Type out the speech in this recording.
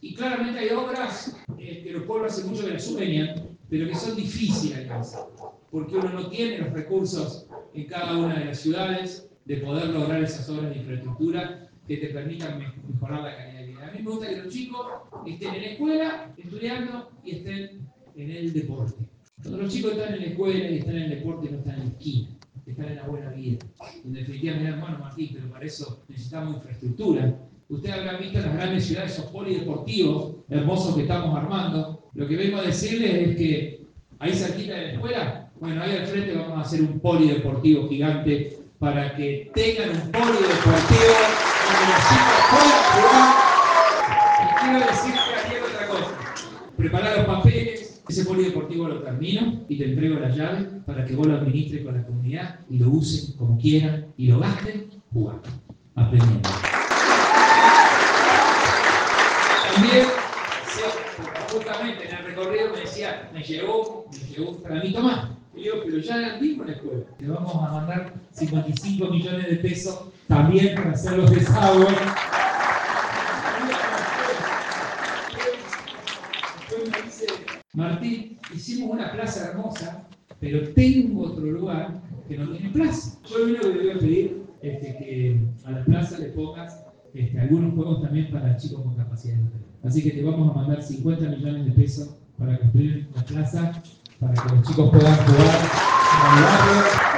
Y claramente hay obras que los pueblos hace mucho que las sueñan, pero que son difíciles de alcanzar, porque uno no tiene los recursos en cada una de las ciudades de poder lograr esas obras de infraestructura que te permitan mejorar la calidad de vida. A mí me gusta que los chicos estén en la escuela, estudiando y estén en el deporte. Cuando los chicos están en la escuela y están en el deporte, no están en la esquina, están en la buena vida. En definitiva, mi hermano Martín, pero para eso necesitamos infraestructura. Ustedes habrán visto en las grandes ciudades esos polideportivos hermosos que estamos armando. Lo que vengo a decirles es que ahí cerquita de la escuela, bueno, ahí al frente vamos a hacer un polideportivo gigante para que tengan un polideportivo donde los chicos puedan jugar. Y quiero decirte ayer otra cosa. Preparar los papeles, ese polideportivo lo termino y te entrego la llave para que vos lo administres con la comunidad y lo usen como quieran y lo gasten jugando, aprendiendo. También, justamente en el recorrido me decía, me llegó un granito más. Y digo, pero ya dimos en la escuela. Le vamos a mandar 55 millones de pesos también para hacer los desagües. Después me dice, Martín, hicimos una plaza hermosa, pero tengo otro lugar que no tiene plaza. Yo lo único que le voy a pedir es que a la plaza le pongas algunos juegos también para chicos con capacidades diferentes. Así que te vamos a mandar 50 millones de pesos para construir la plaza, para que los chicos puedan jugar en el barrio.